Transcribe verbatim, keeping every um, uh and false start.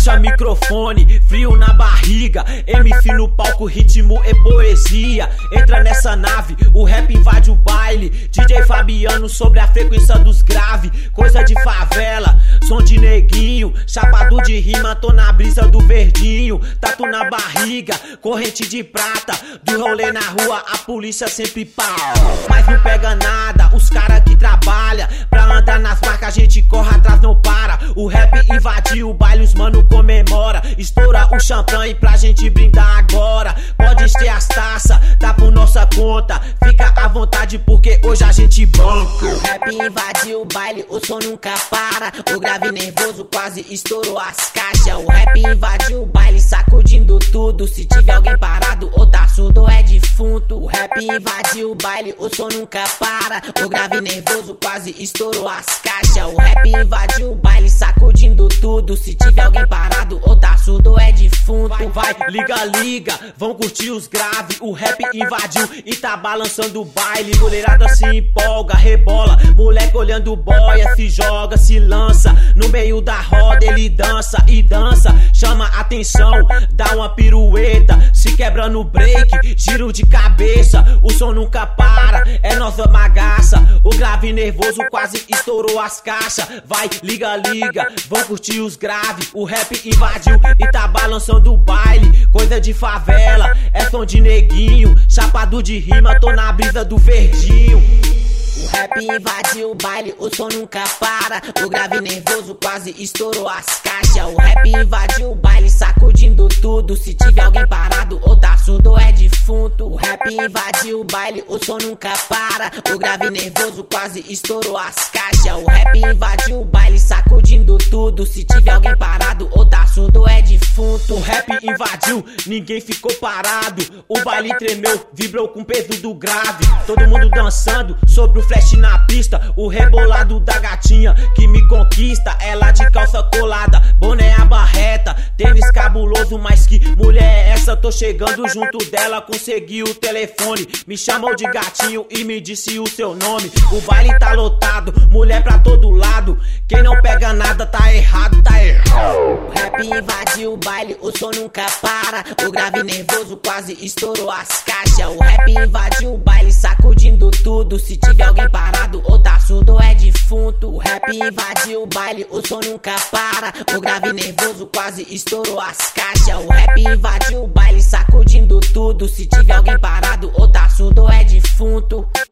puxa microfone, frio na barriga, M C no palco, ritmo e poesia. Entra nessa nave, o rap invade o baile, D J Fabiano sobre a frequência dos grave. Coisa de favela, som de neguinho, chapado de rima, tô na brisa do verdinho. Tatu na barriga, corrente de prata, do rolê na rua a polícia sempre pau. Mas não pega nada, os cara que trabalha pra andar nas marcas, a gente corre atrás, não para. O rap invadiu o baile, os mano comemora. Estoura o champanhe pra gente brindar agora. Pode ter as taças, tá por nossa conta. Fica à vontade porque hoje a gente banca. O rap invadiu o baile, o som nunca para. O grave nervoso quase estourou as caixas. O rap invadiu o baile, sacudindo tudo. Se tiver alguém parado ou tá surdo é defunto. O rap invadiu o baile, o som nunca para. O grave nervoso quase estourou as caixas. O rap invadiu o baile, sacudindo tudo. Se tiver alguém parado ou tá surdo é defunto. Vai, vai, liga, liga, vão curtir os graves. O rap invadiu e tá balançando o baile. Mulherada se empolga, rebola. Moleque olhando boia, se joga, se lança. No meio da roda ele dança e dança. Chama atenção, dá uma pirueta. Se quebra no break, giro de cabeça. O som nunca para, é nossa bagaça. O grave nervoso quase estourou as caixas. Vai, liga, liga, vão curtir os graves. O rap invadiu e tá balançando o baile. Coisa de favela, é som de neguinho, chapado de rima, tô na brisa do verdinho. O rap invadiu o baile, o som nunca para. O grave nervoso quase estourou as caixas. O rap invadiu o baile, sacudindo tudo. Se tiver alguém parado ou tá surdo é defunto. O rap invadiu o baile, o som nunca para. O grave nervoso quase estourou as caixas. O rap invadiu o baile, sacudindo tudo. Se tiver alguém parado ou tá surdo é defunto. O rap invadiu, ninguém ficou parado. O baile tremeu, vibrou com o peso do grave. Todo mundo dançando sobre o flash na pista. O rebolado da gatinha que me conquista. Ela de calça colada, boné a barreta, tênis cabuloso, mas que mulher é essa? Tô chegando junto dela, consegui o telefone. Me chamou de gatinho e me disse o seu nome. O baile tá lotado, mulher pra todo lado. Quem não pega nada tá errado, tá errado. O rap invadiu o baile, o som nunca para. O grave nervoso quase estourou as caixas. O rap invadiu o baile, sacudindo tudo. Se tiver alguém parado ou tá surdo é defunto. O rap invadiu o baile, o som nunca para. O grave nervoso quase estourou as caixas. O rap invadiu o baile, sacudindo tudo. Se tiver alguém parado ou tá surdo é defunto.